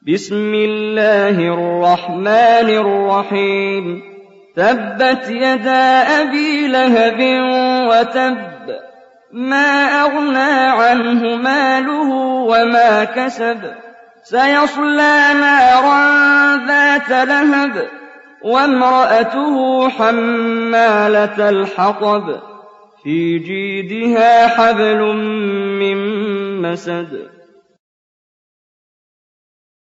بسم الله الرحمن الرحيم تبت يدا أبي لهب وتب ما أغنى عنه ماله وما كسب سيصلى نارا ذات لهب وامرأته حمالة الحطب في جيدها حبل من مسد